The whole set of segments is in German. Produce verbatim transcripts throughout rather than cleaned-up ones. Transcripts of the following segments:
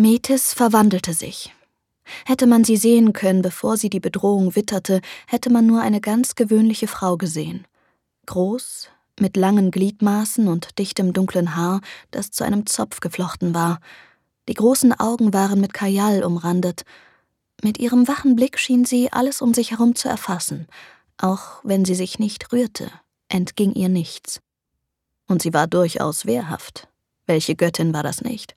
Metis verwandelte sich. Hätte man sie sehen können, bevor sie die Bedrohung witterte, hätte man nur eine ganz gewöhnliche Frau gesehen. Groß, mit langen Gliedmaßen und dichtem dunklen Haar, das zu einem Zopf geflochten war. Die großen Augen waren mit Kajal umrandet. Mit ihrem wachen Blick schien sie, alles um sich herum zu erfassen. Auch wenn sie sich nicht rührte, entging ihr nichts. Und sie war durchaus wehrhaft. Welche Göttin war das nicht?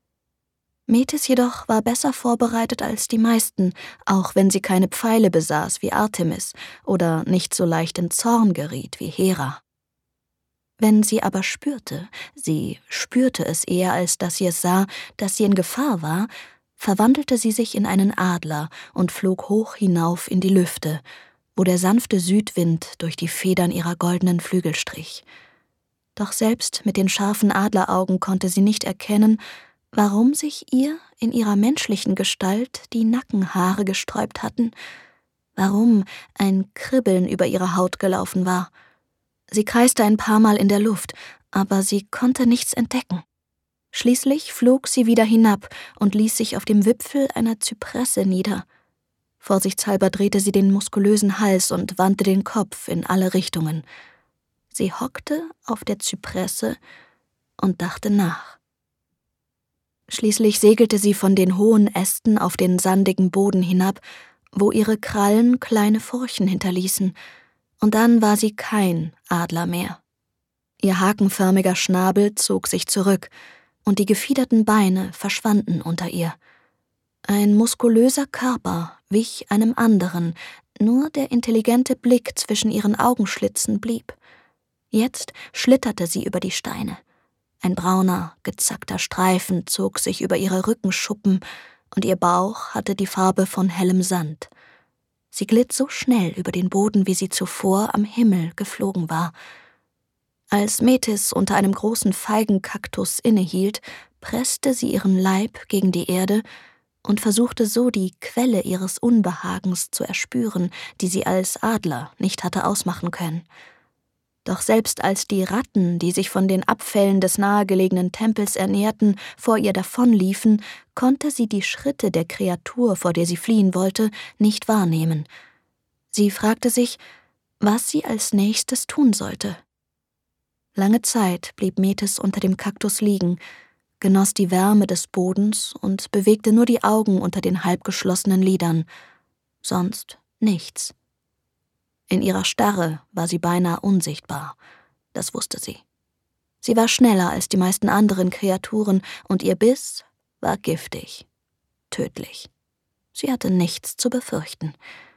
Metis jedoch war besser vorbereitet als die meisten, auch wenn sie keine Pfeile besaß wie Artemis oder nicht so leicht in Zorn geriet wie Hera. Wenn sie aber spürte, sie spürte es eher, als dass sie es sah, dass sie in Gefahr war, verwandelte sie sich in einen Adler und flog hoch hinauf in die Lüfte, wo der sanfte Südwind durch die Federn ihrer goldenen Flügel strich. Doch selbst mit den scharfen Adleraugen konnte sie nicht erkennen, warum sich ihr in ihrer menschlichen Gestalt die Nackenhaare gesträubt hatten, warum ein Kribbeln über ihre Haut gelaufen war. Sie kreiste ein paar Mal in der Luft, aber sie konnte nichts entdecken. Schließlich flog sie wieder hinab und ließ sich auf dem Wipfel einer Zypresse nieder. Vorsichtshalber drehte sie den muskulösen Hals und wandte den Kopf in alle Richtungen. Sie hockte auf der Zypresse und dachte nach. Schließlich segelte sie von den hohen Ästen auf den sandigen Boden hinab, wo ihre Krallen kleine Furchen hinterließen, und dann war sie kein Adler mehr. Ihr hakenförmiger Schnabel zog sich zurück, und die gefiederten Beine verschwanden unter ihr. Ein muskulöser Körper wich einem anderen, nur der intelligente Blick zwischen ihren Augenschlitzen blieb. Jetzt schlitterte sie über die Steine. Ein brauner, gezackter Streifen zog sich über ihre Rückenschuppen, und ihr Bauch hatte die Farbe von hellem Sand. Sie glitt so schnell über den Boden, wie sie zuvor am Himmel geflogen war. Als Metis unter einem großen Feigenkaktus innehielt, presste sie ihren Leib gegen die Erde und versuchte so die Quelle ihres Unbehagens zu erspüren, die sie als Adler nicht hatte ausmachen können. Doch selbst als die Ratten, die sich von den Abfällen des nahegelegenen Tempels ernährten, vor ihr davonliefen, konnte sie die Schritte der Kreatur, vor der sie fliehen wollte, nicht wahrnehmen. Sie fragte sich, was sie als nächstes tun sollte. Lange Zeit blieb Metis unter dem Kaktus liegen, genoss die Wärme des Bodens und bewegte nur die Augen unter den halbgeschlossenen Lidern. Sonst nichts. In ihrer Starre war sie beinahe unsichtbar, das wusste sie. Sie war schneller als die meisten anderen Kreaturen und ihr Biss war giftig, tödlich. Sie hatte nichts zu befürchten.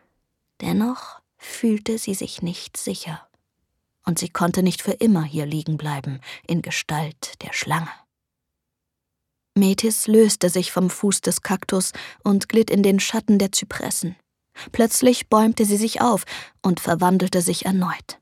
Dennoch fühlte sie sich nicht sicher. Und sie konnte nicht für immer hier liegen bleiben, in Gestalt der Schlange. Metis löste sich vom Fuß des Kaktus und glitt in den Schatten der Zypressen. Plötzlich bäumte sie sich auf und verwandelte sich erneut.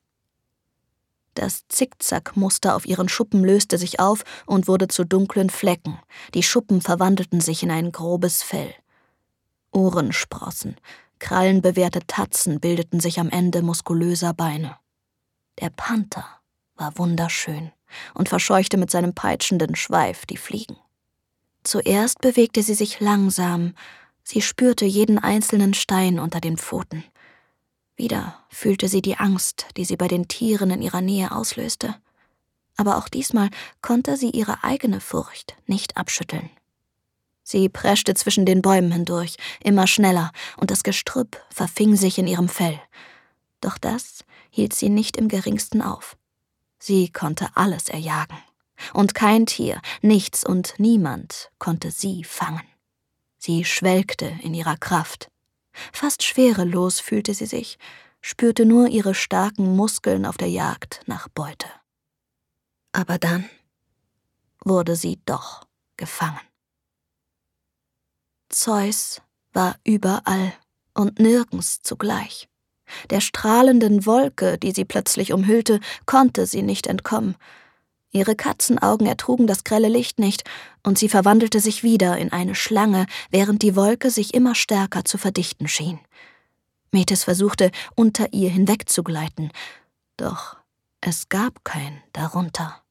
Das Zickzackmuster auf ihren Schuppen löste sich auf und wurde zu dunklen Flecken. Die Schuppen verwandelten sich in ein grobes Fell. Ohrensprossen, krallenbewehrte Tatzen bildeten sich am Ende muskulöser Beine. Der Panther war wunderschön und verscheuchte mit seinem peitschenden Schweif die Fliegen. Zuerst bewegte sie sich langsam. Sie spürte jeden einzelnen Stein unter den Pfoten. Wieder fühlte sie die Angst, die sie bei den Tieren in ihrer Nähe auslöste. Aber auch diesmal konnte sie ihre eigene Furcht nicht abschütteln. Sie preschte zwischen den Bäumen hindurch, immer schneller, und das Gestrüpp verfing sich in ihrem Fell. Doch das hielt sie nicht im geringsten auf. Sie konnte alles erjagen. Und kein Tier, nichts und niemand konnte sie fangen. Sie schwelgte in ihrer Kraft. Fast schwerelos fühlte sie sich, spürte nur ihre starken Muskeln auf der Jagd nach Beute. Aber dann wurde sie doch gefangen. Zeus war überall und nirgends zugleich. Der strahlenden Wolke, die sie plötzlich umhüllte, konnte sie nicht entkommen. Ihre Katzenaugen ertrugen das grelle Licht nicht, und sie verwandelte sich wieder in eine Schlange, während die Wolke sich immer stärker zu verdichten schien. Metis versuchte, unter ihr hinwegzugleiten, doch es gab kein darunter.